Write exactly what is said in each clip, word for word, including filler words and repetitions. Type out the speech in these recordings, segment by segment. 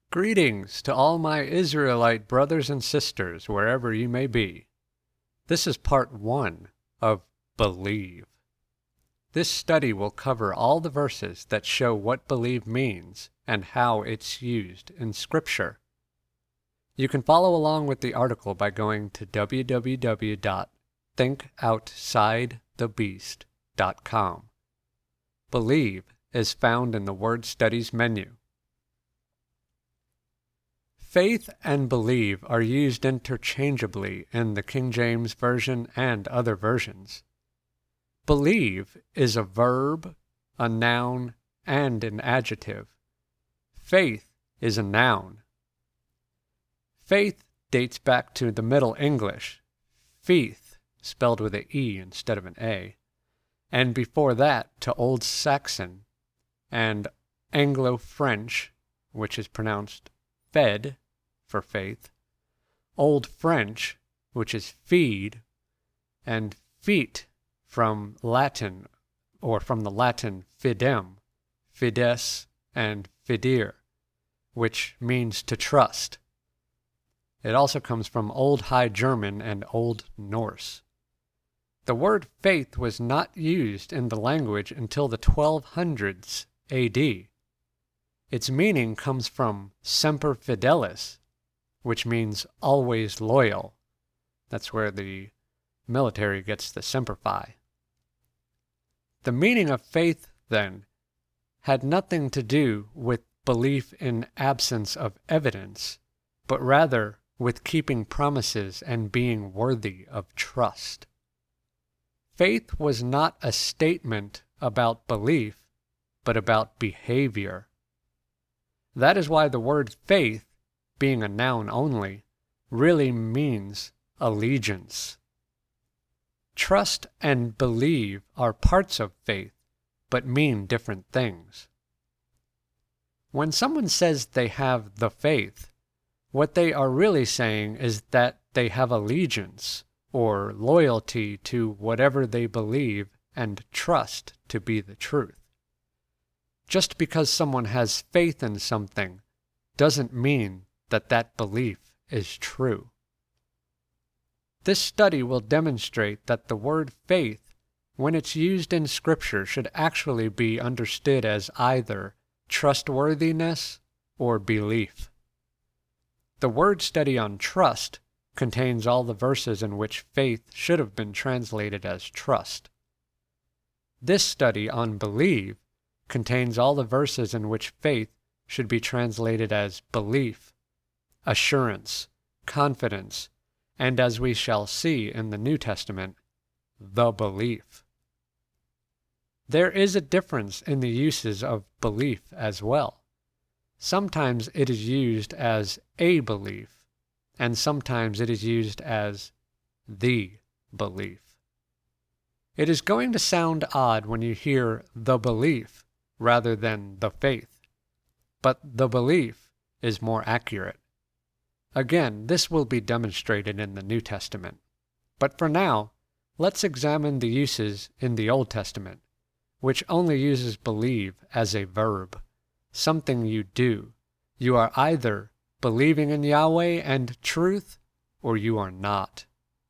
Greetings to all my Israelite brothers and sisters, wherever you may be. This is part one of Believe. This study will cover all the verses that show what believe means and how it's used in Scripture. You can follow along with the article by going to w w w dot think outside the beast dot com. Believe is found in the Word Studies menu. Faith and believe are used interchangeably in the King James Version and other versions. Believe is a verb, a noun, and an adjective. Faith is a noun. Faith dates back to the Middle English, feith, spelled with an E instead of an A, and before that to Old Saxon and Anglo-French, which is pronounced fed for faith, Old French, which is feed, and feet from Latin, or from the Latin fidem, fides, and fidere, which means to trust. It also comes from Old High German and Old Norse. The word faith was not used in the language until the twelve hundreds A D. Its meaning comes from semper fidelis, which means always loyal. That's where the military gets the Semper Fi. The meaning of faith, then, had nothing to do with belief in absence of evidence, but rather with keeping promises and being worthy of trust. Faith was not a statement about belief, but about behavior. That is why the word faith, being a noun only, really means allegiance. Trust and believe are parts of faith, but mean different things. When someone says they have the faith, what they are really saying is that they have allegiance or loyalty to whatever they believe and trust to be the truth. Just because someone has faith in something doesn't mean that that belief is true. This study will demonstrate that the word faith, when it's used in Scripture, should actually be understood as either trustworthiness or belief. The word study on trust contains all the verses in which faith should have been translated as trust. This study on believe contains all the verses in which faith should be translated as belief, assurance, confidence, and as we shall see in the New Testament, the belief. There is a difference in the uses of belief as well. Sometimes it is used as a belief, and sometimes it is used as the belief. It is going to sound odd when you hear the belief rather than the faith, but the belief is more accurate. Again, this will be demonstrated in the New Testament. But for now, let's examine the uses in the Old Testament, which only uses believe as a verb, something you do. You are either believing in Yahweh and truth, or you are not.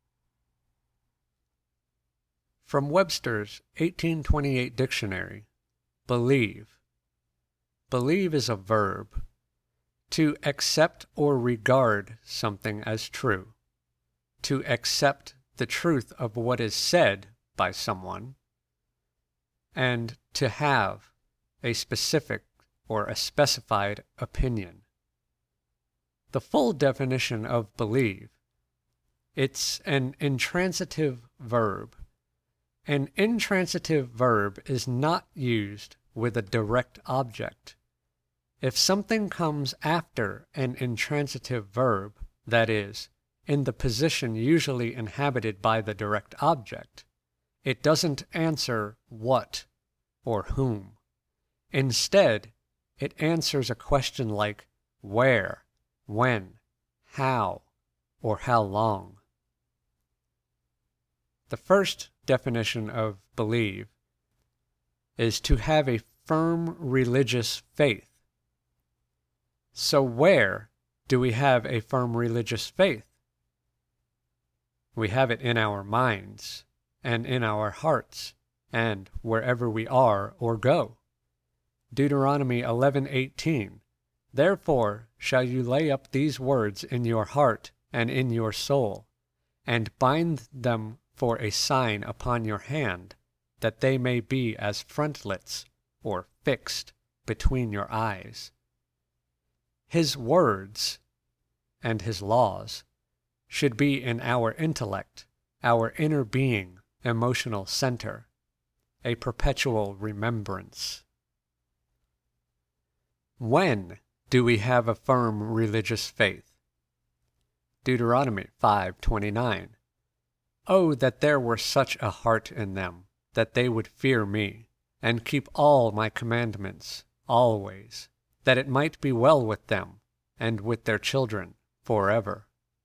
From Webster's eighteen twenty-eight dictionary, believe. Believe is a verb. To accept or regard something as true. To accept the truth of what is said by someone. And to have a specific or a specified opinion. The full definition of believe. It's an intransitive verb. An intransitive verb is not used with a direct object. If something comes after an intransitive verb, that is, in the position usually inhabited by the direct object, it doesn't answer what or whom. Instead, it answers a question like where, when, how, or how long. The first definition of believe is to have a firm religious faith. So where do we have a firm religious faith? We have it in our minds and in our hearts and wherever we are or go. Deuteronomy eleven eighteen. Therefore shall you lay up these words in your heart and in your soul, and bind them for a sign upon your hand, that they may be as frontlets, or fixed, between your eyes. His words and his laws should be in our intellect, our inner being, emotional center, a perpetual remembrance. When do we have a firm religious faith? Deuteronomy five twenty-nine. Oh, that there were such a heart in them, that they would fear me, and keep all my commandments always, that it might be well with them, and with their children forever.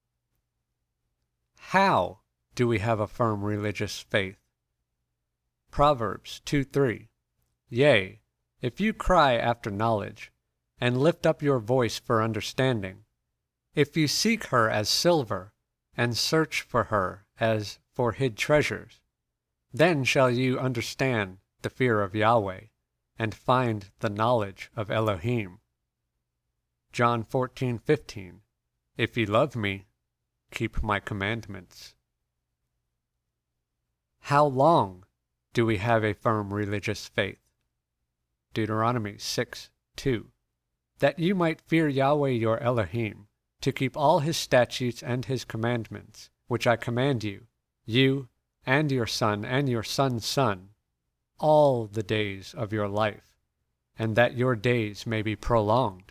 How do we have a firm religious faith? Proverbs two three. Yea, if you cry after knowledge, and lift up your voice for understanding, if you seek her as silver, and search for her as for hid treasures, then shall you understand the fear of Yahweh, and find the knowledge of Elohim. John fourteen fifteen. If ye love me, keep my commandments. How long do we have a firm religious faith? Deuteronomy six two. That you might fear Yahweh your Elohim, to keep all his statutes and his commandments, which I command you, you and your son and your son's son, all the days of your life, and that your days may be prolonged.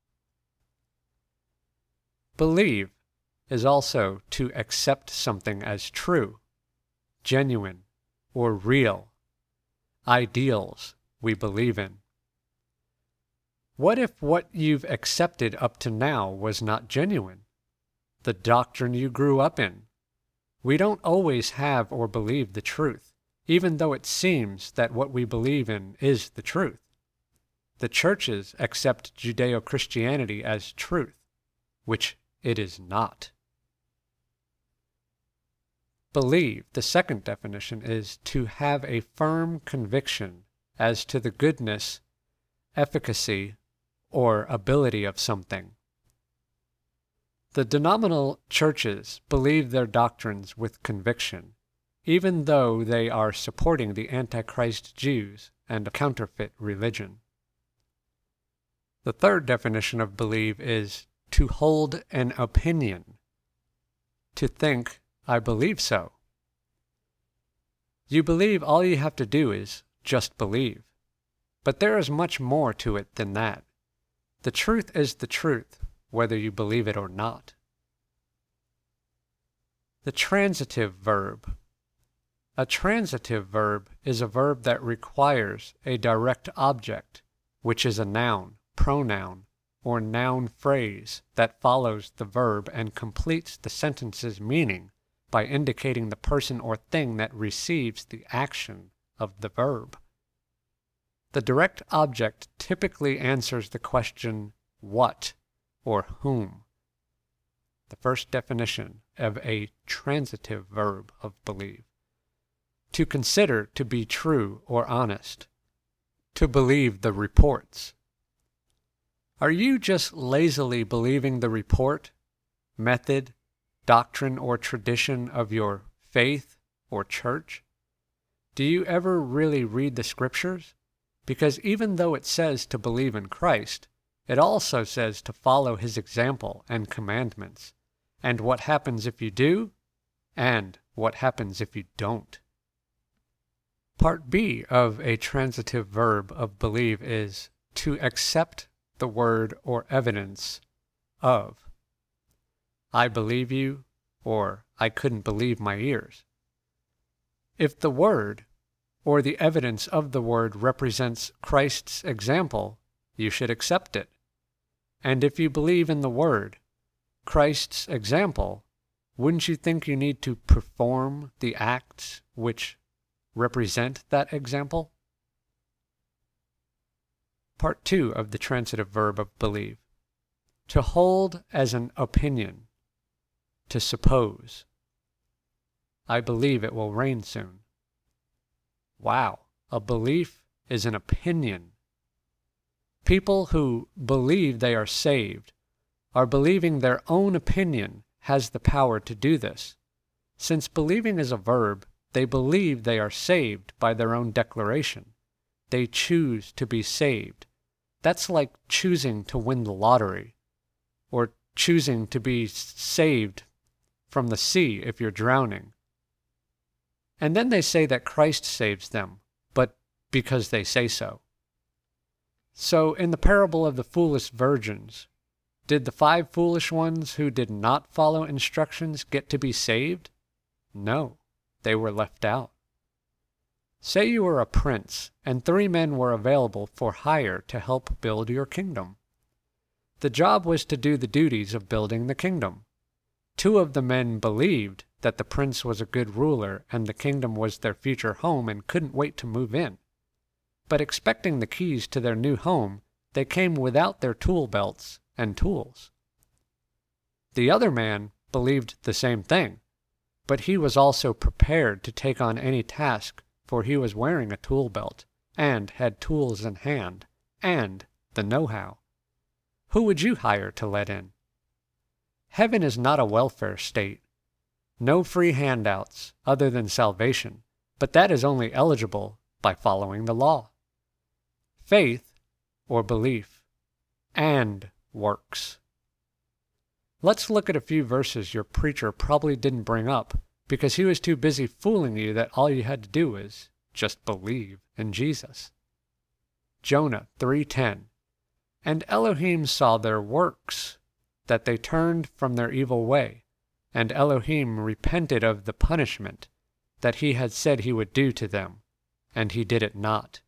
Believe is also to accept something as true, genuine, or real, ideals we believe in. What if what you've accepted up to now was not genuine? The doctrine you grew up in? We don't always have or believe the truth, even though it seems that what we believe in is the truth. The churches accept Judeo-Christianity as truth, which it is not. Believe, the second definition, is to have a firm conviction as to the goodness, efficacy, or ability of something. The denominational churches believe their doctrines with conviction, even though they are supporting the Antichrist Jews and a counterfeit religion. The third definition of believe is to hold an opinion, to think, I believe so. You believe all you have to do is just believe, but there is much more to it than that. The truth is the truth, whether you believe it or not. The transitive verb. A transitive verb is a verb that requires a direct object, which is a noun, pronoun, or noun phrase that follows the verb and completes the sentence's meaning by indicating the person or thing that receives the action of the verb. The direct object typically answers the question, what, or whom. The first definition of a transitive verb of believe. To consider to be true or honest. To believe the reports. Are you just lazily believing the report, method, doctrine, or tradition of your faith or church? Do you ever really read the scriptures? Because even though it says to believe in Christ, it also says to follow his example and commandments, and what happens if you do, and what happens if you don't. Part B of a transitive verb of believe is to accept the word or evidence of. I believe you, or I couldn't believe my ears. If the word or the evidence of the word represents Christ's example, you should accept it. And if you believe in the word, Christ's example, wouldn't you think you need to perform the acts which represent that example? Part two of the transitive verb of believe. To hold as an opinion. To suppose. I believe it will rain soon. Wow, a belief is an opinion. People who believe they are saved are believing their own opinion has the power to do this. Since believing is a verb, they believe they are saved by their own declaration. They choose to be saved. That's like choosing to win the lottery, or choosing to be saved from the sea if you're drowning. And then they say that Christ saves them, but because they say so. So in the parable of the foolish virgins, did the five foolish ones who did not follow instructions get to be saved? No, they were left out. Say you were a prince, and three men were available for hire to help build your kingdom. The job was to do the duties of building the kingdom. Two of the men believed that the prince was a good ruler and the kingdom was their future home and couldn't wait to move in. But expecting the keys to their new home, they came without their tool belts and tools. The other man believed the same thing, but he was also prepared to take on any task, for he was wearing a tool belt and had tools in hand and the know-how. Who would you hire to let in? Heaven is not a welfare state. No free handouts other than salvation, but that is only eligible by following the law. Faith, or belief, and works. Let's look at a few verses your preacher probably didn't bring up because he was too busy fooling you that all you had to do is just believe in Jesus. Jonah three ten. And Elohim saw their works, that they turned from their evil way, and Elohim repented of the punishment that he had said he would do to them, and he did it not.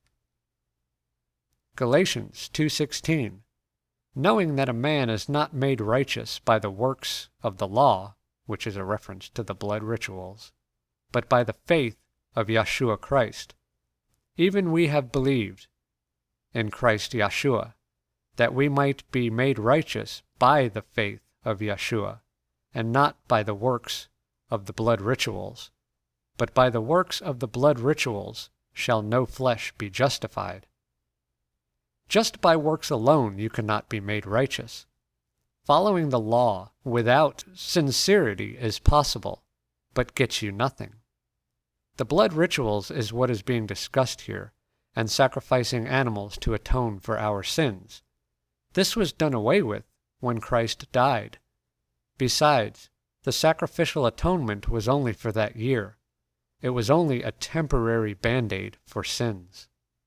Galatians two sixteen. Knowing that a man is not made righteous by the works of the law, which is a reference to the blood rituals, but by the faith of Yeshua Christ. Even we have believed in Christ Yeshua, that we might be made righteous by the faith of Yeshua, and not by the works of the blood rituals. But by the works of the blood rituals shall no flesh be justified. Just by works alone you cannot be made righteous. Following the law without sincerity is possible, but gets you nothing. The blood rituals is what is being discussed here, and sacrificing animals to atone for our sins. This was done away with when Christ died. Besides, the sacrificial atonement was only for that year. It was only a temporary band-aid for sins.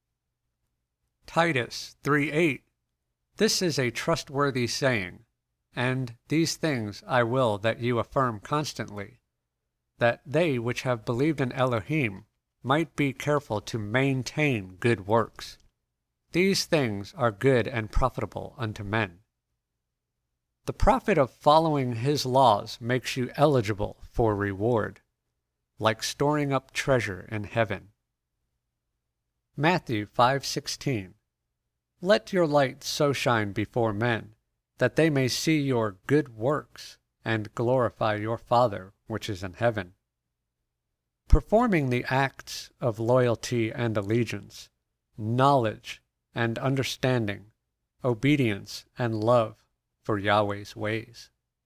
Titus three eight. This is a trustworthy saying, and these things I will that you affirm constantly, that they which have believed in Elohim might be careful to maintain good works. These things are good and profitable unto men. The profit of following his laws makes you eligible for reward, like storing up treasure in heaven. Matthew five sixteen. Let your light so shine before men, that they may see your good works, and glorify your Father which is in heaven. Performing the acts of loyalty and allegiance, knowledge and understanding, obedience and love for Yahweh's ways.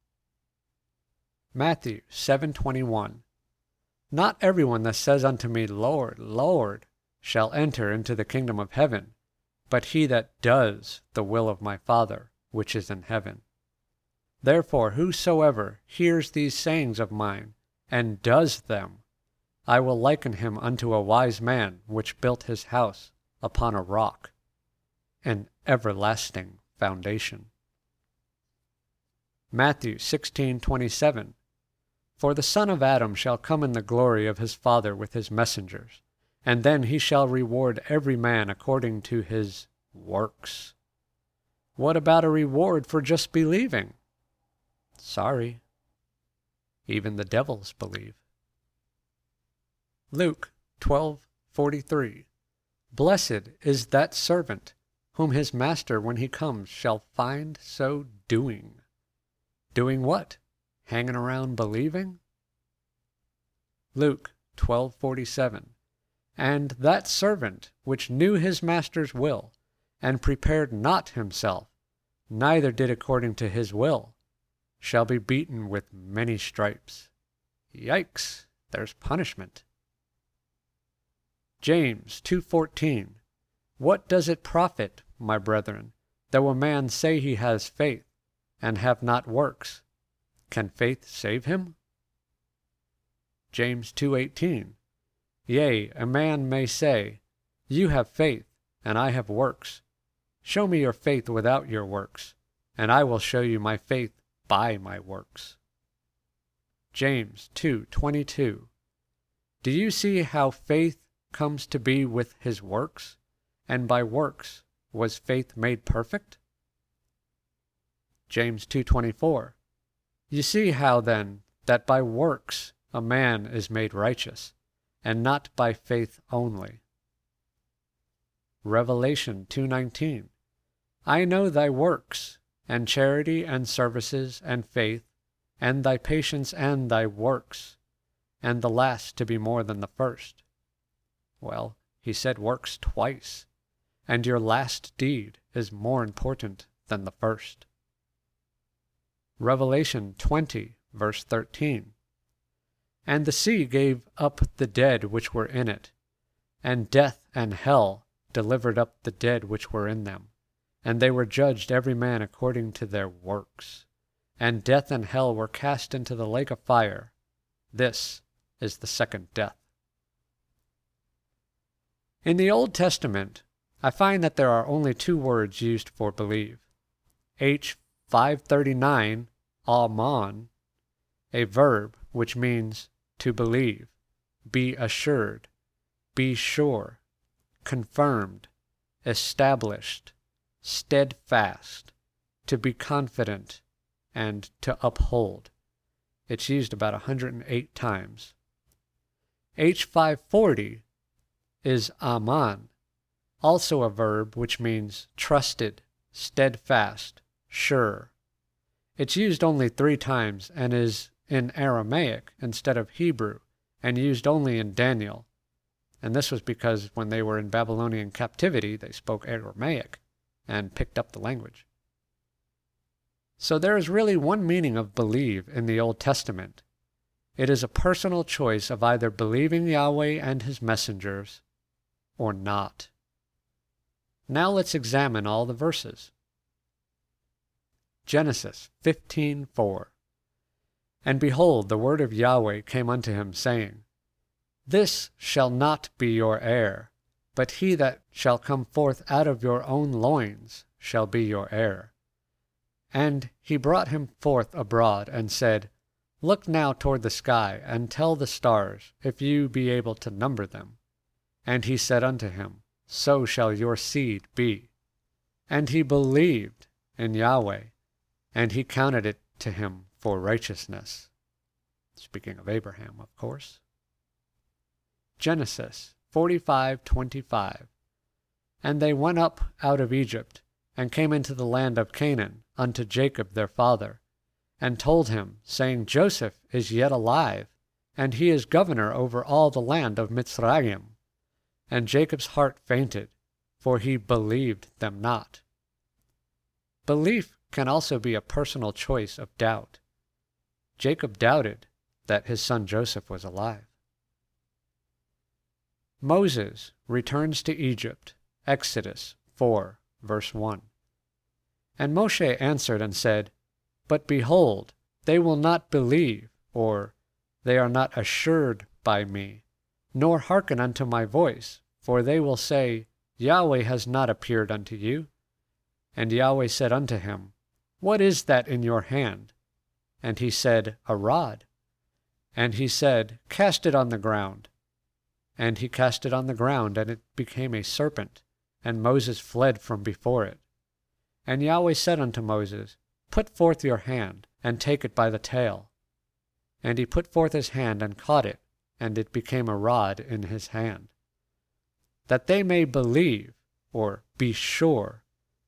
Matthew seven twenty-one. Not everyone that says unto me, Lord, Lord, shall enter into the kingdom of heaven, but he that does the will of my Father which is in heaven. Therefore whosoever hears these sayings of mine, and does them, I will liken him unto a wise man which built his house upon a rock, an everlasting foundation. Matthew sixteen twenty-seven. For the Son of Adam shall come in the glory of his Father with his messengers, and then he shall reward every man according to his works. What about a reward for just believing? Sorry. Even the devils believe. Luke twelve forty-three. Blessed is that servant whom his master when he comes shall find so doing. Doing what? Hanging around believing? Luke twelve forty-seven. And that servant which knew his master's will, and prepared not himself, neither did according to his will, shall be beaten with many stripes. Yikes, there's punishment. James two fourteen. What does it profit, my brethren, though a man say he has faith, and have not works? Can faith save him? James two eighteen. Yea, a man may say, You have faith, and I have works. Show me your faith without your works, and I will show you my faith by my works. James two twenty-two. Do you see how faith comes to be with his works, and by works was faith made perfect? James two twenty-four. You see how then that by works a man is made righteous, and not by faith only. Revelation two nineteen. I know thy works, and charity, and services, and faith, and thy patience, and thy works, and the last to be more than the first. Well, he said works twice, and your last deed is more important than the first. Revelation twenty, verse thirteen. And the sea gave up the dead which were in it, and death and hell delivered up the dead which were in them, and they were judged every man according to their works. And death and hell were cast into the lake of fire. This is the second death. In the Old Testament, I find that there are only two words used for believe. H five thirty-nine, aman, a verb which means to believe, be assured, be sure, confirmed, established, steadfast, to be confident, and to uphold. It's used about one hundred eight times. H five forty is aman, also a verb which means trusted, steadfast, sure. It's used only three times and is in Aramaic instead of Hebrew, and used only in Daniel. And this was because when they were in Babylonian captivity, they spoke Aramaic and picked up the language. So there is really one meaning of believe in the Old Testament. It is a personal choice of either believing Yahweh and his messengers or not. Now let's examine all the verses. Genesis fifteen four. And behold, the word of Yahweh came unto him, saying, This shall not be your heir, but he that shall come forth out of your own loins shall be your heir. And he brought him forth abroad, and said, Look now toward the sky, and tell the stars, if you be able to number them. And he said unto him, So shall your seed be. And he believed in Yahweh, and he counted it to him for righteousness. Speaking of Abraham, of course. Genesis forty-five twenty-five. And they went up out of Egypt, and came into the land of Canaan, unto Jacob their father, and told him, saying, Joseph is yet alive, and he is governor over all the land of Mitzrayim. And Jacob's heart fainted, for he believed them not. Belief can also be a personal choice of doubt. Jacob doubted that his son Joseph was alive. Moses returns to Egypt, Exodus four, verse one. And Moshe answered and said, But behold, they will not believe, or they are not assured by me, nor hearken unto my voice, for they will say, Yahweh has not appeared unto you. And Yahweh said unto him, What is that in your hand? And he said, A rod. And he said, Cast it on the ground. And he cast it on the ground, and it became a serpent, and Moses fled from before it. And Yahweh said unto Moses, Put forth your hand, and take it by the tail. And he put forth his hand, and caught it, and it became a rod in his hand. That they may believe, or be sure,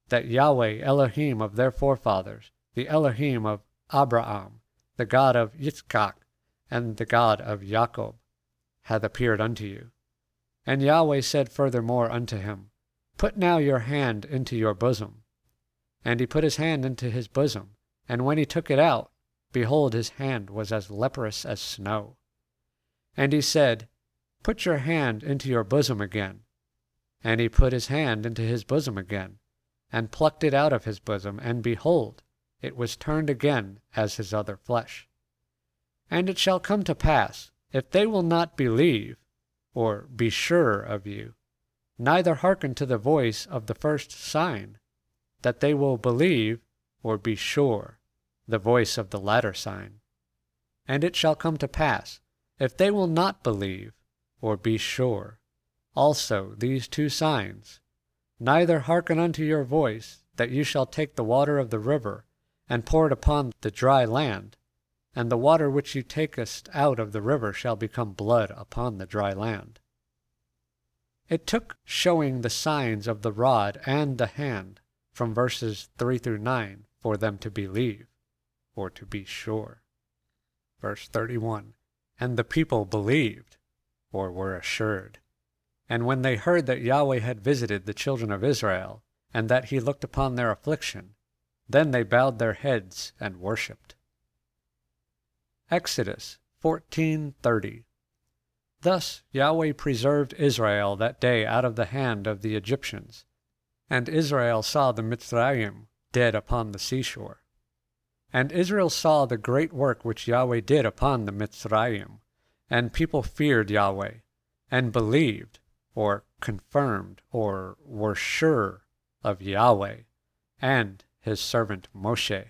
that Yahweh Elohim of their forefathers, the Elohim of Abraham, the God of Yitzchak, and the God of Jacob, hath appeared unto you. And Yahweh said furthermore unto him, Put now your hand into your bosom. And he put his hand into his bosom, and when he took it out, behold, his hand was as leprous as snow. And he said, Put your hand into your bosom again. And he put his hand into his bosom again, and plucked it out of his bosom, and behold, it was turned again as his other flesh. And it shall come to pass, if they will not believe, or be sure of you, neither hearken to the voice of the first sign, that they will believe, or be sure, the voice of the latter sign. And it shall come to pass, if they will not believe, or be sure, also these two signs, neither hearken unto your voice, that you shall take the water of the river, and pour it upon the dry land, and the water which you takest out of the river shall become blood upon the dry land. It took showing the signs of the rod and the hand from verses three through nine for them to believe, or to be sure. Verse thirty-one, And the people believed, or were assured. And when they heard that Yahweh had visited the children of Israel, and that he looked upon their affliction, then they bowed their heads and worshipped. Exodus fourteen thirty. Thus Yahweh preserved Israel that day out of the hand of the Egyptians, and Israel saw the Mitzrayim dead upon the seashore. And Israel saw the great work which Yahweh did upon the Mitzrayim, and people feared Yahweh, and believed, or confirmed, or were sure of Yahweh, and his servant Moshe.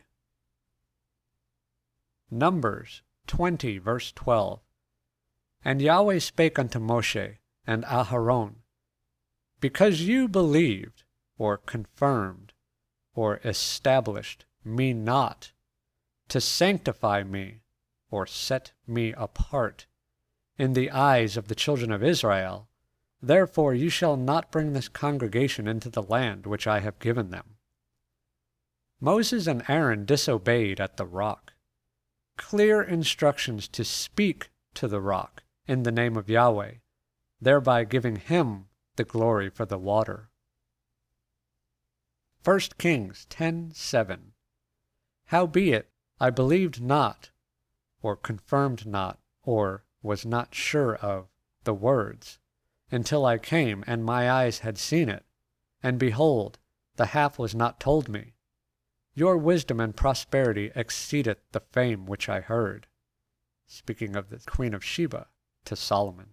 Numbers twenty, verse twelve. And Yahweh spake unto Moshe and Aharon, Because you believed, or confirmed, or established me not, to sanctify me, or set me apart, in the eyes of the children of Israel, therefore you shall not bring this congregation into the land which I have given them. Moses and Aaron disobeyed at the rock. Clear instructions to speak to the rock in the name of Yahweh, thereby giving him the glory for the water. First Kings ten seven. Howbeit I believed not, or confirmed not, or was not sure of the words, until I came, and my eyes had seen it, and behold, the half was not told me. Your wisdom and prosperity exceedeth the fame which I heard. Speaking of the Queen of Sheba to Solomon.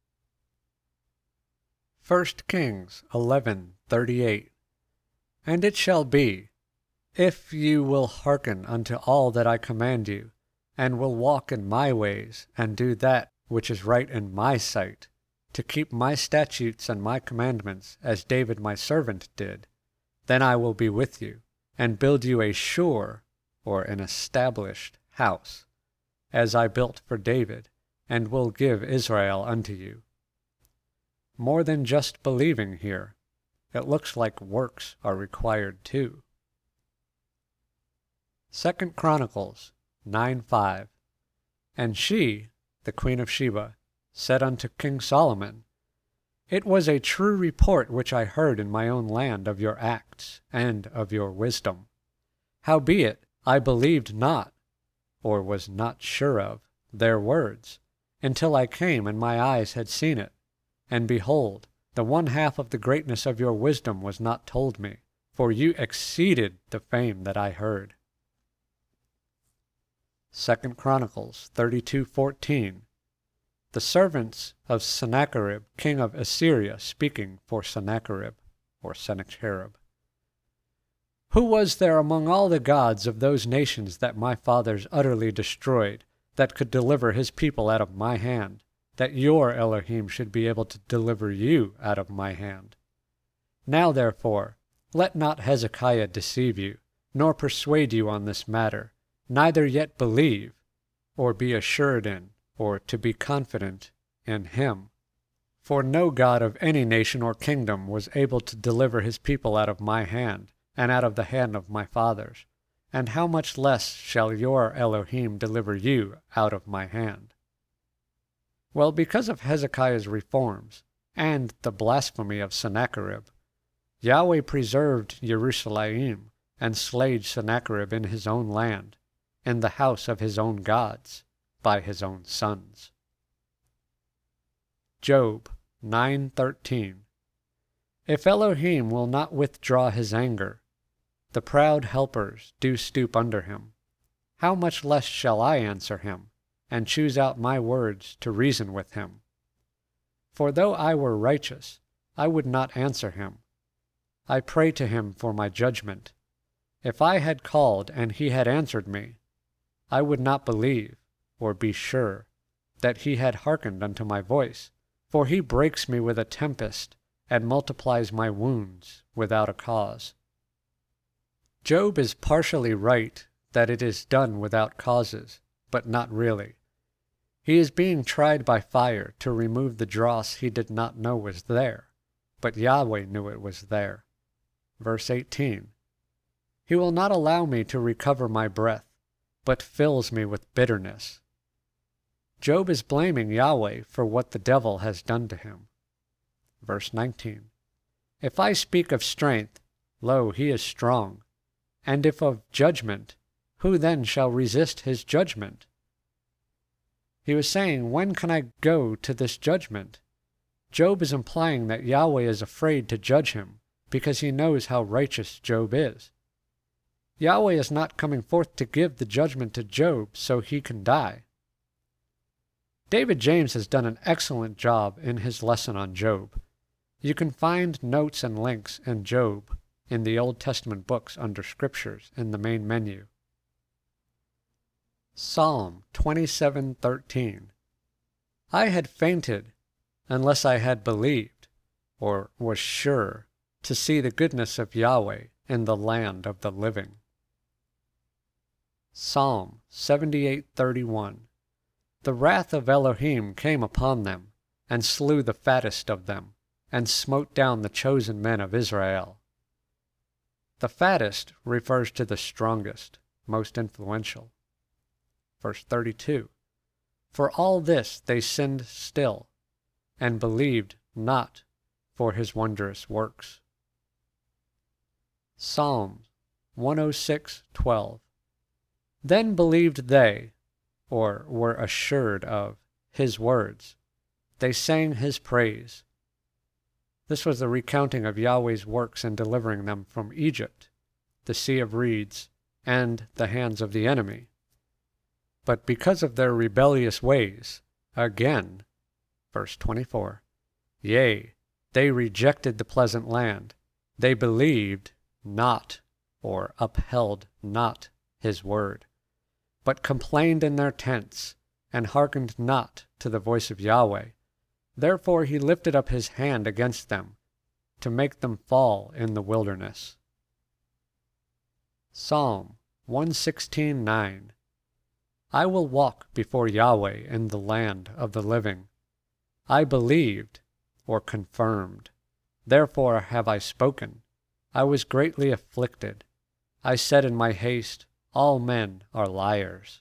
First Kings eleven thirty-eight. And it shall be, if you will hearken unto all that I command you, and will walk in my ways, and do that which is right in my sight, to keep my statutes and my commandments, as David my servant did, then I will be with you, and build you a sure, or an established, house, as I built for David, and will give Israel unto you. More than just believing here, it looks like works are required too. Second Chronicles nine five. And she, the Queen of Sheba, said unto King Solomon, It was a true report which I heard in my own land of your acts and of your wisdom. Howbeit I believed not, or was not sure of, their words, until I came and my eyes had seen it. And behold, the one half of the greatness of your wisdom was not told me, for you exceeded the fame that I heard. Second Chronicles thirty-two fourteen. The servants of Sennacherib, king of Assyria, speaking for Sennacherib, or Sennacherib. Who was there among all the gods of those nations that my fathers utterly destroyed, that could deliver his people out of my hand, that your Elohim should be able to deliver you out of my hand? Now therefore, let not Hezekiah deceive you, nor persuade you on this matter, neither yet believe, or be assured in, or to be confident in him. For no god of any nation or kingdom was able to deliver his people out of my hand, and out of the hand of my fathers, and how much less shall your Elohim deliver you out of my hand? Well, because of Hezekiah's reforms and the blasphemy of Sennacherib, Yahweh preserved Jerusalem and slayed Sennacherib in his own land, in the house of his own gods, by his own sons. Job nine thirteen. If Elohim will not withdraw his anger, the proud helpers do stoop under him. How much less shall I answer him, and choose out my words to reason with him? For though I were righteous, I would not answer him. I pray to him for my judgment. If I had called and he had answered me, I would not believe, or be sure, that he had hearkened unto my voice, for he breaks me with a tempest, and multiplies my wounds without a cause. Job is partially right that it is done without causes, but not really. He is being tried by fire to remove the dross he did not know was there, but Yahweh knew it was there. Verse eighteen. He will not allow me to recover my breath, but fills me with bitterness. Job is blaming Yahweh for what the devil has done to him. Verse nineteen. If I speak of strength, lo, he is strong. And if of judgment, who then shall resist his judgment? He was saying, when can I go to this judgment? Job is implying that Yahweh is afraid to judge him, because he knows how righteous Job is. Yahweh is not coming forth to give the judgment to Job so he can die. David James has done an excellent job in his lesson on Job. You can find notes and links in Job in the Old Testament books under Scriptures in the main menu. Psalm twenty-seven thirteen. I had fainted unless I had believed, or was sure, to see the goodness of Yahweh in the land of the living. Psalm seventy-eight thirty-one. The wrath of Elohim came upon them, and slew the fattest of them, and smote down the chosen men of Israel. The fattest refers to the strongest, most influential. Verse thirty-two. For all this they sinned still, and believed not for his wondrous works. Psalm one oh six twelve. Then believed they, or were assured of, his words. They sang his praise. This was the recounting of Yahweh's works in delivering them from Egypt, the sea of reeds, and the hands of the enemy. But because of their rebellious ways, again, verse twenty-four, yea, they rejected the pleasant land. They believed not, or upheld not, his word, but complained in their tents, and hearkened not to the voice of Yahweh. Therefore he lifted up his hand against them, to make them fall in the wilderness. Psalm one sixteen nine. I will walk before Yahweh in the land of the living. I believed, or confirmed. Therefore have I spoken. I was greatly afflicted. I said in my haste, all men are liars.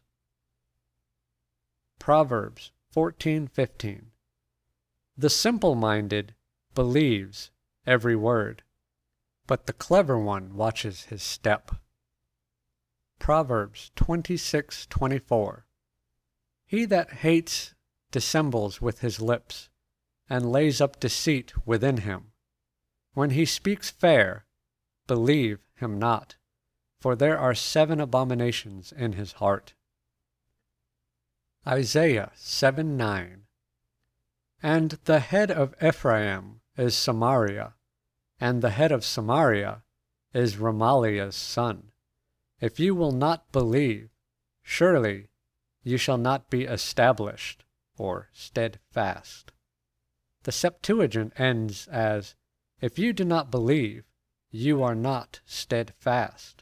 Proverbs fourteen fifteen. The simple-minded believes every word, but the clever one watches his step. Proverbs twenty-six twenty-four. He that hates dissembles with his lips, and lays up deceit within him. When he speaks fair, believe him not, for there are seven abominations in his heart. Isaiah seven nine. And the head of Ephraim is Samaria, and the head of Samaria is Remaliah's son. If you will not believe, surely you shall not be established, or steadfast. The Septuagint ends as, if you do not believe, you are not steadfast.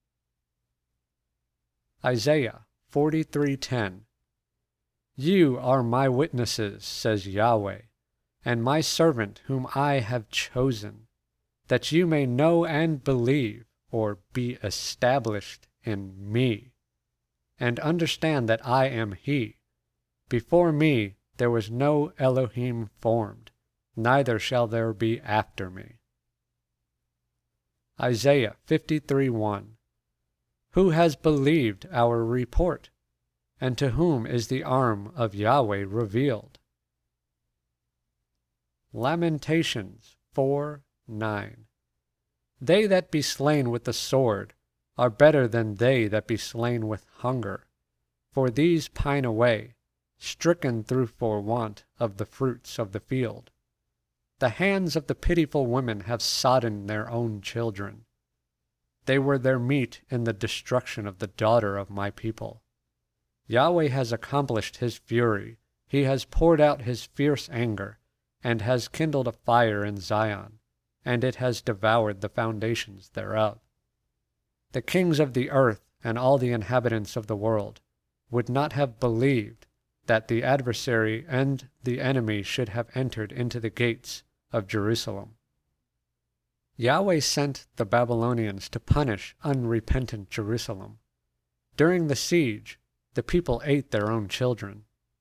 Isaiah forty-three ten. You are my witnesses, says Yahweh, and my servant whom I have chosen, that you may know and believe or be established in me, and understand that I am He. Before me there was no Elohim formed, neither shall there be after me. Isaiah fifty-three one. Who has believed our report? And to whom is the arm of Yahweh revealed? Lamentations four nine. They that be slain with the sword are better than they that be slain with hunger, for these pine away, stricken through for want of the fruits of the field. The hands of the pitiful women have sodden their own children. They were their meat in the destruction of the daughter of my people. Yahweh has accomplished his fury. He has poured out his fierce anger, and has kindled a fire in Zion, and it has devoured the foundations thereof. The kings of the earth and all the inhabitants of the world would not have believed that the adversary and the enemy should have entered into the gates of Jerusalem. Yahweh sent the Babylonians to punish unrepentant Jerusalem. During the siege, the people ate their own children.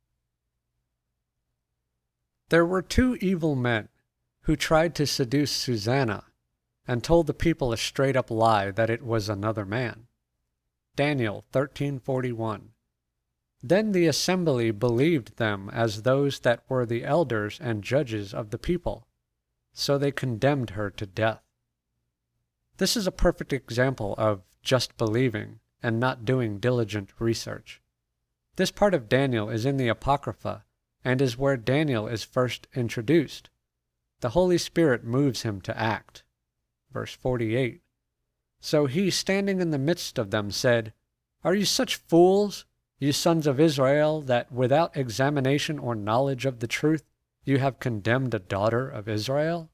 There were two evil men who tried to seduce Susanna and told the people a straight-up lie that it was another man. Daniel thirteen forty-one. Then the assembly believed them as those that were the elders and judges of the people, so they condemned her to death. This is a perfect example of just believing and not doing diligent research. This part of Daniel is in the Apocrypha and is where Daniel is first introduced. The Holy Spirit moves him to act. Verse forty-eight. So he, standing in the midst of them, said, Are you such fools, you sons of Israel, that without examination or knowledge of the truth you have condemned a daughter of Israel?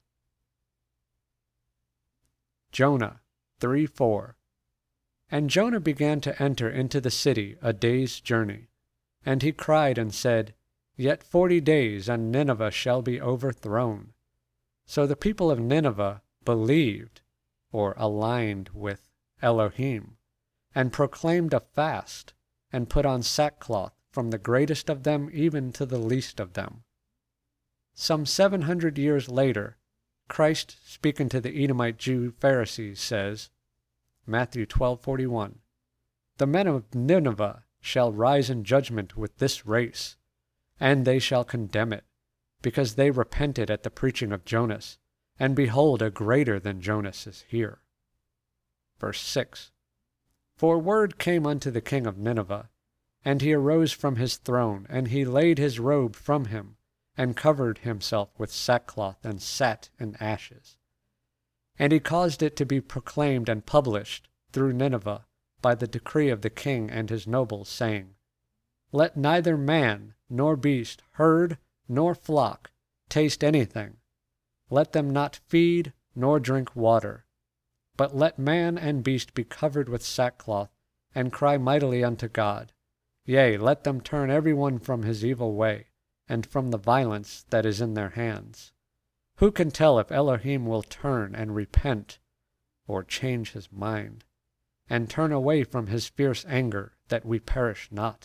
Jonah three four. And Jonah began to enter into the city a day's journey. And he cried and said, Yet forty days, and Nineveh shall be overthrown. So the people of Nineveh believed, or aligned with Elohim, and proclaimed a fast, and put on sackcloth, from the greatest of them even to the least of them. Some seven hundred years later, Christ, speaking to the Edomite Jew Pharisees, says, Matthew twelve forty-one, The men of Nineveh shall rise in judgment with this race, and they shall condemn it, because they repented at the preaching of Jonas, and behold, a greater than Jonas is here. Verse six. For word came unto the king of Nineveh, and he arose from his throne, and he laid his robe from him, and covered himself with sackcloth, and sat in ashes. And he caused it to be proclaimed and published through Nineveh by the decree of the king and his nobles, saying, Let neither man nor beast, herd nor flock, taste anything. Let them not feed nor drink water. But let man and beast be covered with sackcloth, and cry mightily unto God. Yea, let them turn every one from his evil way, and from the violence that is in their hands. Who can tell if Elohim will turn and repent, or change his mind, and turn away from his fierce anger, that we perish not?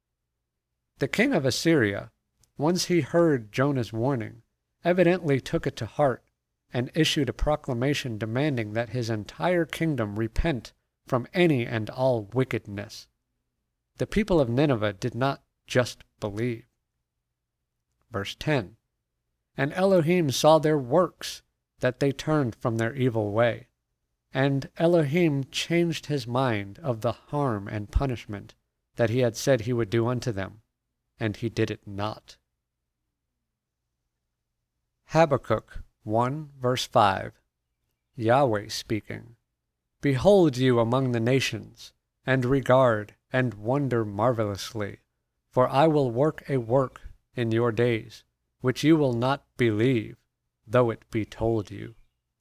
The king of Assyria, once he heard Jonah's warning, evidently took it to heart, and issued a proclamation demanding that his entire kingdom repent from any and all wickedness. The people of Nineveh did not just believe. Verse ten. And Elohim saw their works, that they turned from their evil way. And Elohim changed his mind of the harm and punishment that he had said he would do unto them, and he did it not. Habakkuk one verse five. Yahweh speaking. Behold you among the nations, and regard and wonder marvelously, for I will work a work in your days, which you will not believe, though it be told you.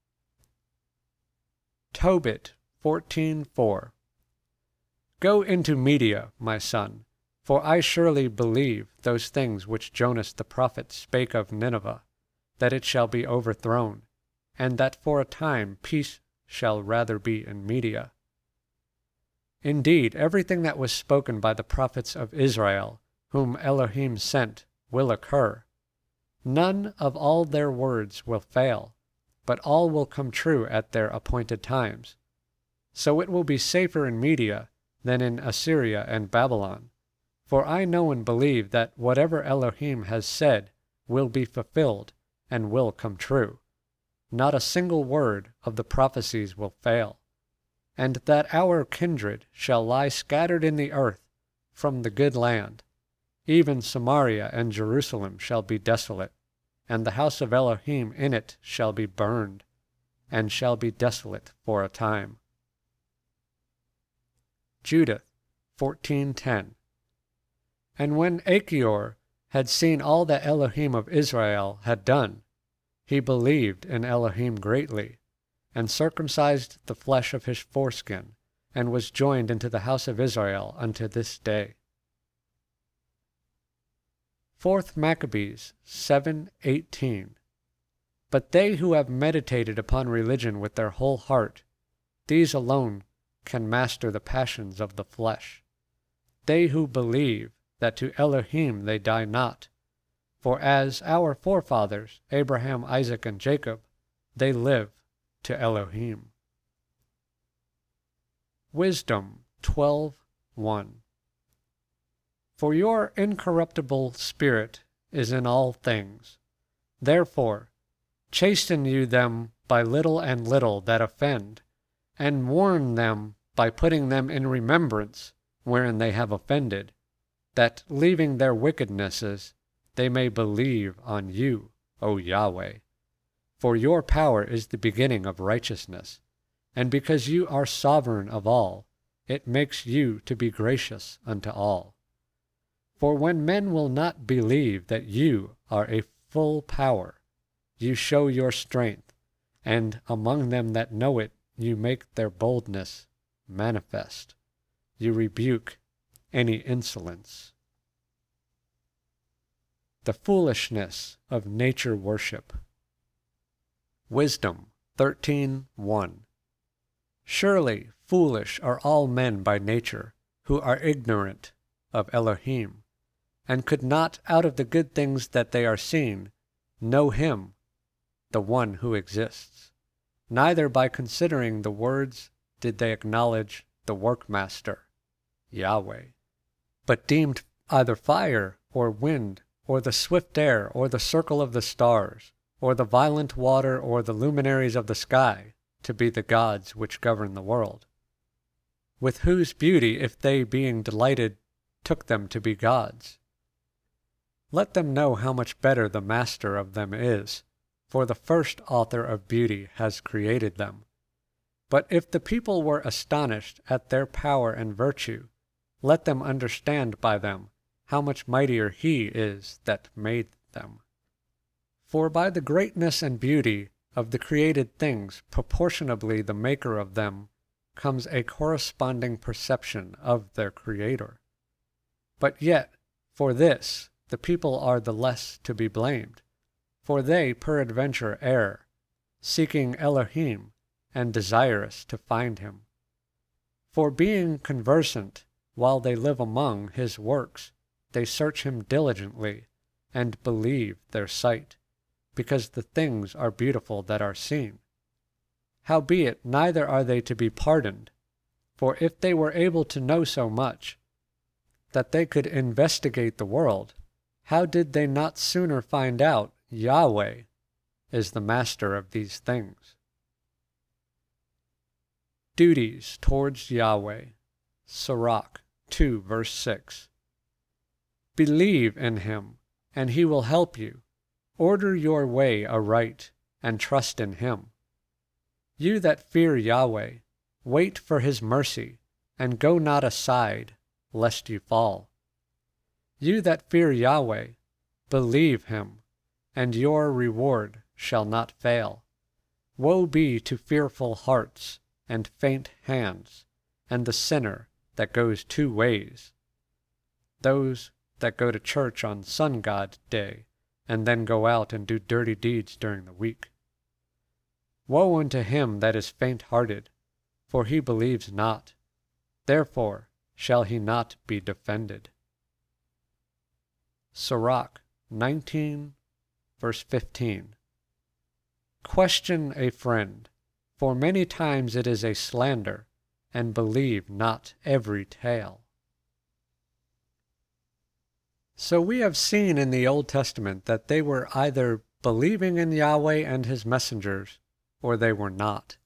Tobit fourteen four. Go into Media, my son, for I surely believe those things which Jonas the prophet spake of Nineveh, that it shall be overthrown, and that for a time peace shall rather be in media. Indeed, everything that was spoken by the prophets of Israel, whom Elohim sent, will occur. None of all their words will fail, but all will come true at their appointed times. So it will be safer in Media than in Assyria and Babylon. For I know and believe that whatever Elohim has said will be fulfilled and will come true. Not a single word of the prophecies will fail, and that our kindred shall lie scattered in the earth from the good land. Even Samaria and Jerusalem shall be desolate, and the house of Elohim in it shall be burned, and shall be desolate for a time. Judith fourteen ten. And when Achior had seen all that Elohim of Israel had done, he believed in Elohim greatly, and circumcised the flesh of his foreskin, and was joined into the house of Israel unto this day. Fourth Maccabees seven eighteen. But they who have meditated upon religion with their whole heart, these alone can master the passions of the flesh. They who believe that to Elohim they die not, for as our forefathers, Abraham, Isaac, and Jacob, they live to Elohim. Wisdom twelve one. For your incorruptible spirit is in all things. Therefore, chasten you them by little and little that offend, and warn them by putting them in remembrance wherein they have offended, that, leaving their wickednesses, they may believe on you, O Yahweh. For your power is the beginning of righteousness, and because you are sovereign of all, it makes you to be gracious unto all. For when men will not believe that you are a full power, you show your strength, and among them that know it you make their boldness manifest. You rebuke any insolence. The foolishness of nature worship. Wisdom thirteen one. Surely foolish are all men by nature, who are ignorant of Elohim, and could not out of the good things that they are seen know him, the one who exists. Neither by considering the words did they acknowledge the workmaster, Yahweh, but deemed either fire or wind, or the swift air, or the circle of the stars, or the violent water, or the luminaries of the sky, to be the gods which govern the world, with whose beauty, if they being delighted, took them to be gods. Let them know how much better the master of them is, for the first author of beauty has created them. But if the people were astonished at their power and virtue, let them understand by them how much mightier he is that made them. For by the greatness and beauty of the created things, proportionably the maker of them comes a corresponding perception of their Creator. But yet, for this, the people are the less to be blamed, for they peradventure err, seeking Elohim, and desirous to find him. For being conversant, while they live among his works, they search him diligently, and believe their sight, because the things are beautiful that are seen. Howbeit neither are they to be pardoned, for if they were able to know so much, that they could investigate the world, how did they not sooner find out Yahweh is the master of these things? Duties towards Yahweh. Sirach two verse six. Believe in him, and he will help you. Order your way aright, and trust in him. You that fear Yahweh, wait for his mercy, and go not aside, lest you fall. You that fear Yahweh, believe him, and your reward shall not fail. Woe be to fearful hearts, and faint hands, and the sinner that goes two ways, those that go to church on Sun God Day, and then go out and do dirty deeds during the week. Woe unto him that is faint-hearted, for he believes not. Therefore shall he not be defended. Sirach nineteen, verse fifteen. Question a friend, for many times it is a slander, and believe not every tale. So we have seen in the Old Testament that they were either believing in Yahweh and his messengers, or they were not.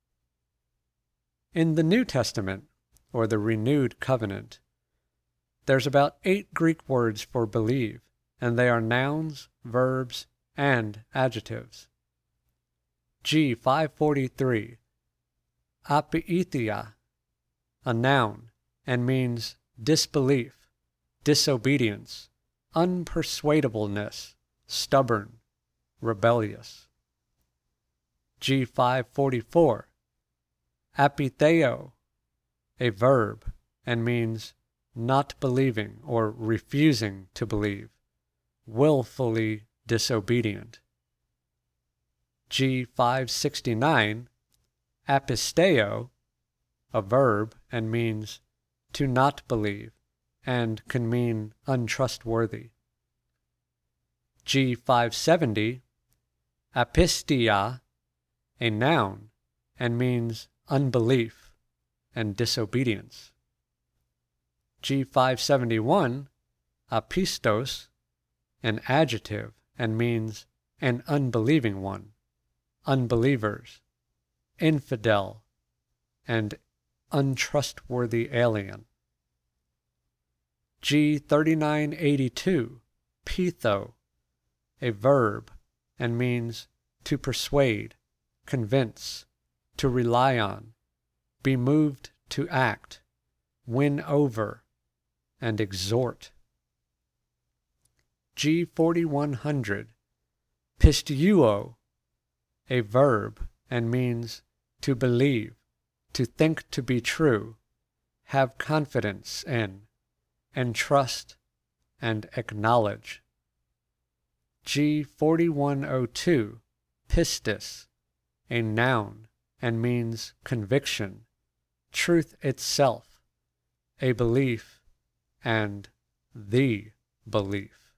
In the New Testament, or the renewed covenant, there's about eight Greek words for believe, and they are nouns, verbs, and adjectives. G five forty-three, apiethia, a noun, and means disbelief, disobedience, unpersuadableness, stubborn, rebellious. G five forty-four, apitheo, a verb, and means not believing or refusing to believe, willfully disobedient. G five sixty-nine, apisteo, a verb, and means to not believe, and can mean untrustworthy. G five seventy, apistia, a noun, and means unbelief and disobedience. G five seventy-one, apistos, an adjective, and means an unbelieving one, unbelievers, infidel, and untrustworthy alien. G thirty-nine eighty-two, pitho, a verb, and means to persuade, convince, to rely on, be moved to act, win over, and exhort. G forty-one hundred, pisteuo, a verb, and means to believe, to think to be true, have confidence in, and trust and acknowledge. G forty-one oh two, pistis, a noun, and means conviction, truth itself, a belief, and the belief.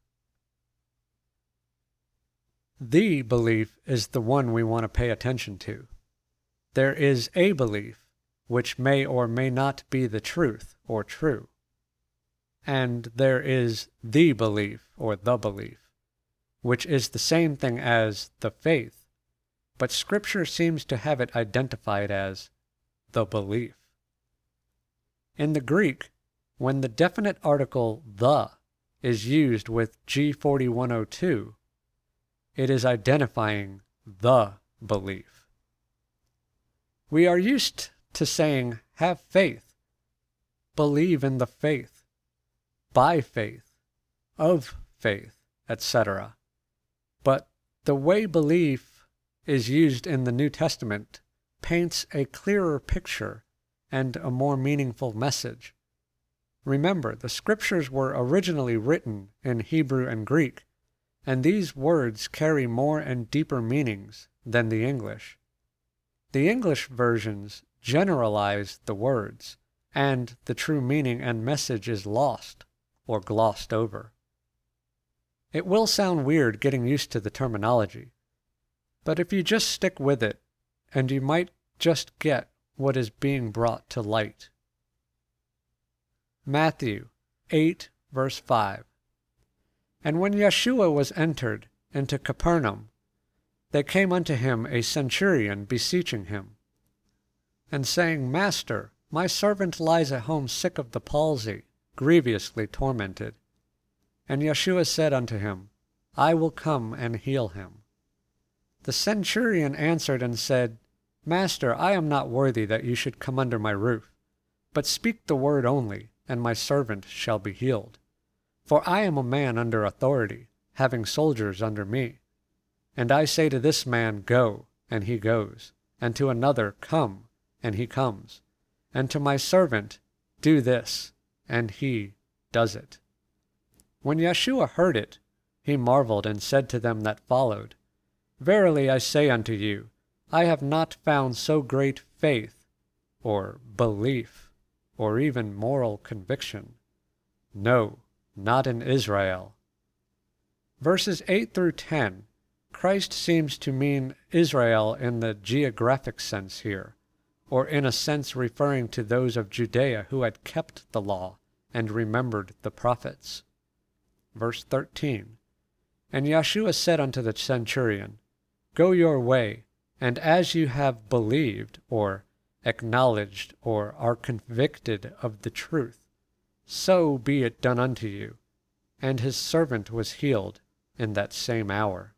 The belief is the one we want to pay attention to. There is a belief, which may or may not be the truth or true. And there is the belief, or the belief, which is the same thing as the faith, but Scripture seems to have it identified as the belief. In the Greek, when the definite article the is used with G forty-one oh two, it is identifying the belief. We are used to saying, have faith, believe in the faith, by faith, of faith, et cetera. But the way belief is used in the New Testament paints a clearer picture and a more meaningful message. Remember, the Scriptures were originally written in Hebrew and Greek, and these words carry more and deeper meanings than the English. The English versions generalize the words, and the true meaning and message is lost or glossed over. It will sound weird getting used to the terminology, but if you just stick with it, and you might just get what is being brought to light. Matthew eight, verse five. And when Yeshua was entered into Capernaum, there came unto him a centurion beseeching him, and saying, Master, my servant lies at home sick of the palsy, grievously tormented. And Yeshua said unto him, I will come and heal him. The centurion answered and said, Master, I am not worthy that you should come under my roof, but speak the word only, and my servant shall be healed. For I am a man under authority, having soldiers under me. And I say to this man, Go, and he goes, and to another, Come, and he comes, and to my servant, Do this, and he does it. When Yeshua heard it, he marveled and said to them that followed, Verily I say unto you, I have not found so great faith, or belief, or even moral conviction. No, not in Israel. Verses eight through ten, Christ seems to mean Israel in the geographic sense here, or in a sense referring to those of Judea who had kept the law and remembered the prophets. Verse thirteen, And Yeshua said unto the centurion, Go your way, and as you have believed, or acknowledged, or are convicted of the truth, so be it done unto you. And his servant was healed in that same hour.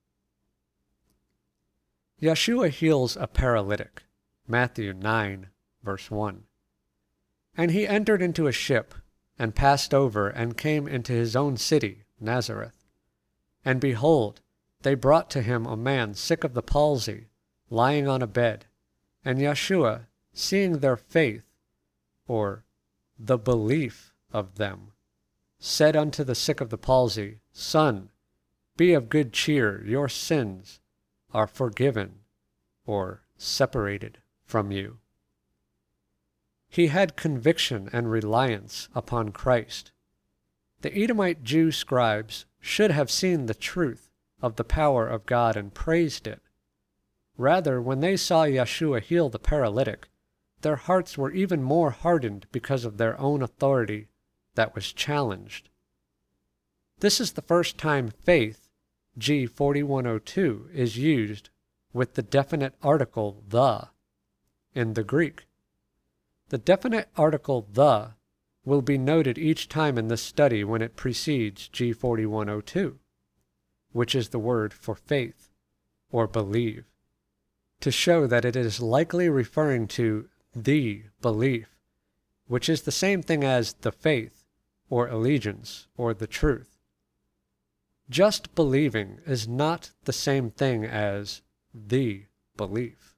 Yeshua heals a paralytic. Matthew nine, verse one. And he entered into a ship, and passed over, and came into his own city, Nazareth. And behold, they brought to him a man sick of the palsy, lying on a bed. And Yeshua, seeing their faith, or the belief of them, said unto the sick of the palsy, Son, be of good cheer, your sins are forgiven, or separated from you. He had conviction and reliance upon Christ. The Edomite Jew scribes should have seen the truth of the power of God and praised it. Rather, when they saw Yeshua heal the paralytic, their hearts were even more hardened because of their own authority that was challenged. This is the first time faith, G forty-one oh two, is used with the definite article the in the Greek. The definite article the will be noted each time in this study when it precedes G forty-one oh two, which is the word for faith or believe, to show that it is likely referring to the belief, which is the same thing as the faith or allegiance or the truth. Just believing is not the same thing as the belief.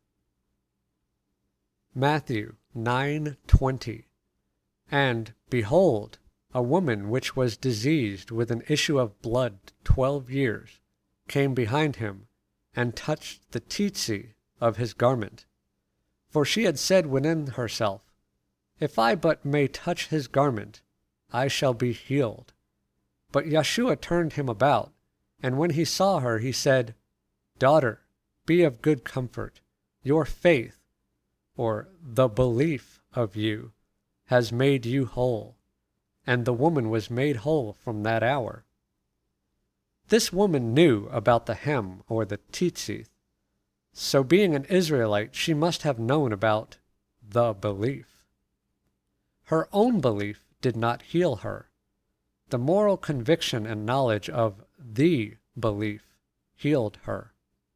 Matthew nine twenty. And, behold, a woman which was diseased with an issue of blood twelve years came behind him, and touched the tzitzit of his garment. For she had said within herself, If I but may touch his garment, I shall be healed. But Yeshua turned him about, and when he saw her, he said, Daughter, be of good comfort. Your faith, or the belief of you, has made you whole. And the woman was made whole from that hour. This woman knew about the hem, or the tzitzit. So being an Israelite, she must have known about the belief. Her own belief did not heal her. The moral conviction and knowledge of the belief healed her.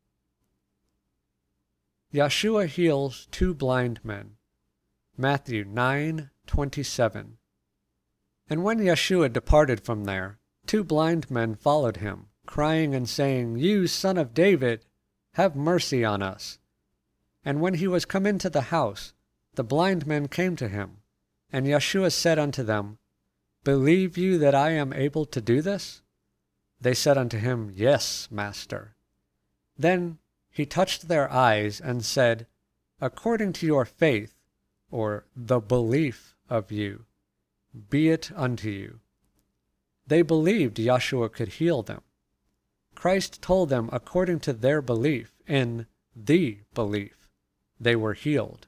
Yeshua heals two blind men. Matthew nine twenty-seven. And when Yeshua departed from there, two blind men followed him, crying and saying, You son of David, have mercy on us. And when he was come into the house, the blind men came to him. And Yeshua said unto them, Believe you that I am able to do this? They said unto him, Yes, Master. Then he touched their eyes and said, According to your faith, or the belief of you, be it unto you. They believed Yeshua could heal them. Christ told them according to their belief in the belief, they were healed.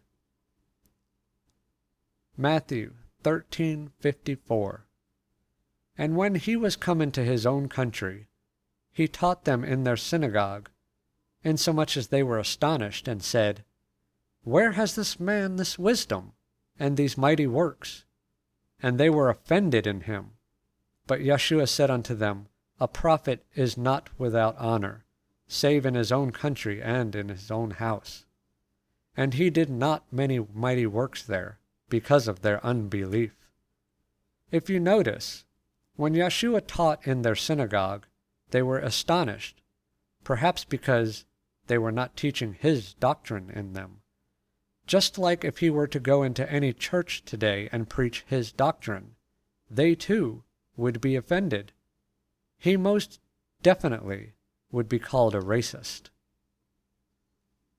Matthew thirteen fifty-four. And when he was come into his own country, he taught them in their synagogue, insomuch as they were astonished, and said, Where has this man this wisdom, and these mighty works? And they were offended in him. But Yeshua said unto them, A prophet is not without honor, save in his own country and in his own house. And he did not many mighty works there, because of their unbelief. If you notice, when Yeshua taught in their synagogue, they were astonished, perhaps because they were not teaching his doctrine in them. Just like if he were to go into any church today and preach his doctrine, they too would be offended. He most definitely would be called a racist.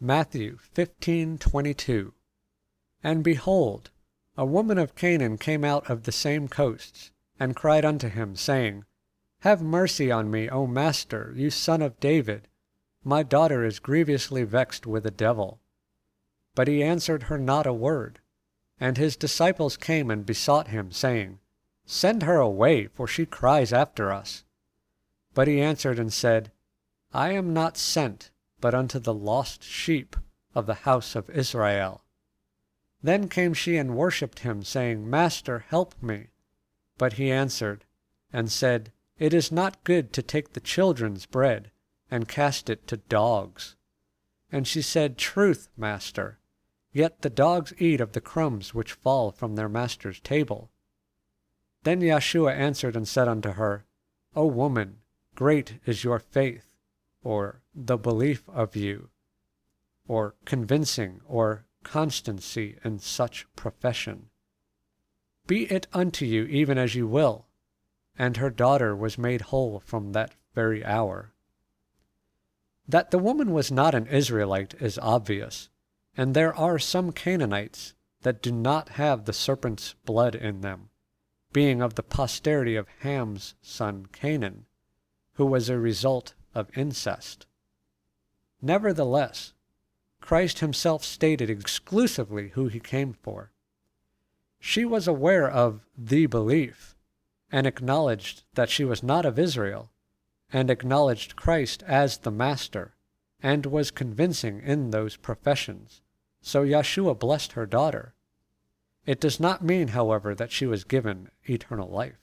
Matthew fifteen twenty-two. And behold, a woman of Canaan came out of the same coasts, and cried unto him, saying, Have mercy on me, O Master, you son of David. My daughter is grievously vexed with a devil. But he answered her not a word. And his disciples came and besought him, saying, Send her away, for she cries after us. But he answered and said, I am not sent, but unto the lost sheep of the house of Israel. Then came she and worshipped him, saying, Master, help me. But he answered and said, It is not good to take the children's bread, and cast it to dogs. And she said, Truth, Master, yet the dogs eat of the crumbs which fall from their master's table. Then Yeshua answered and said unto her, O woman, great is your faith, or the belief of you, or convincing, or constancy in such profession. Be it unto you even as you will. And her daughter was made whole from that very hour. That the woman was not an Israelite is obvious, and there are some Canaanites that do not have the serpent's blood in them, being of the posterity of Ham's son Canaan, who was a result of incest. Nevertheless, Christ himself stated exclusively who he came for. She was aware of the belief, and acknowledged that she was not of Israel, and acknowledged Christ as the Master, and was convincing in those professions. So Yeshua blessed her daughter. It does not mean, however, that she was given eternal life.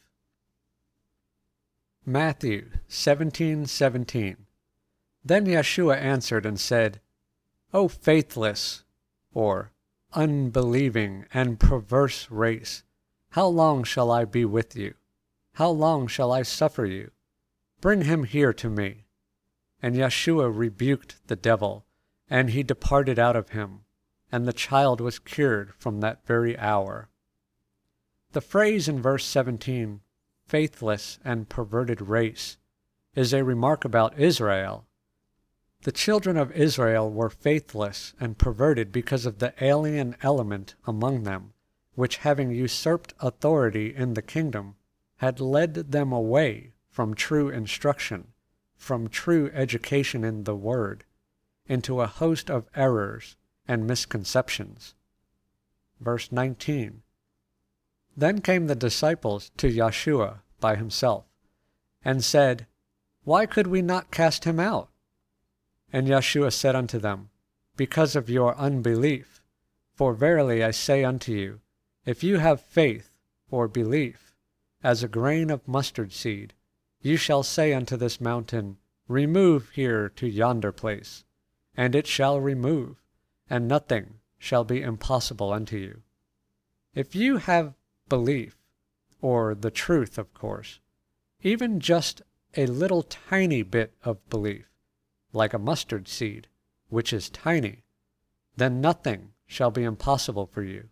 Matthew seventeen seventeen. Then Yeshua answered and said, O faithless, or unbelieving and perverse race, how long shall I be with you? How long shall I suffer you? Bring him here to me. And Yeshua rebuked the devil, and he departed out of him, and the child was cured from that very hour. The phrase in verse seventeen, faithless and perverted race, is a remark about Israel. The children of Israel were faithless and perverted because of the alien element among them, which, having usurped authority in the kingdom, had led them away from true instruction, from true education in the Word, into a host of errors and misconceptions. Verse nineteen. Then came the disciples to Yeshua by himself, and said, Why could we not cast him out? And Yeshua said unto them, Because of your unbelief. For verily I say unto you, if you have faith or belief, as a grain of mustard seed, you shall say unto this mountain, Remove here to yonder place, and it shall remove, and nothing shall be impossible unto you. If you have belief, or the truth, of course, even just a little tiny bit of belief, like a mustard seed, which is tiny, then nothing shall be impossible for you.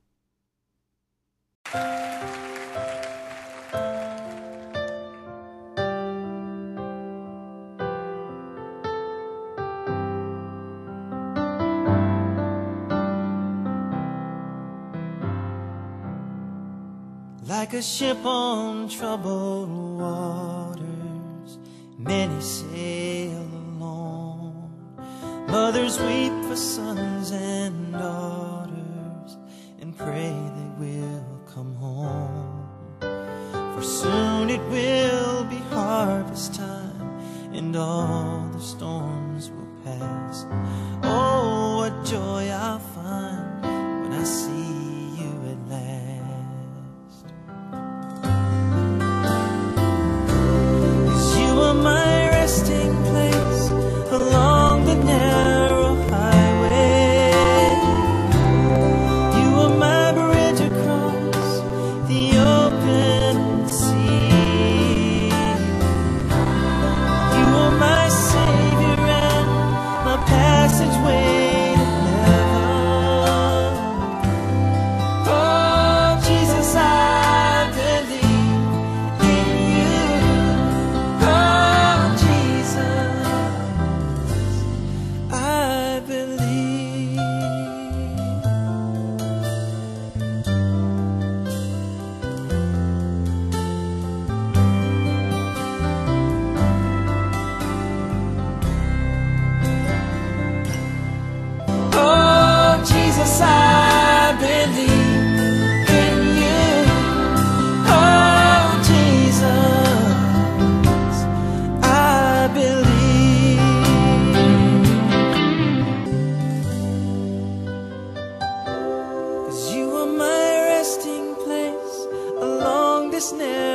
Like a ship on troubled waters, many sail alone. Mothers weep for sons and daughters, and pray they will come home. For soon it will be harvest time, and all the storms will pass. Oh, what joy I'll find when I see you at last. My resting place along the narrow highway. You are my bridge across the open sea. You are my Savior and my passageway to heaven. snare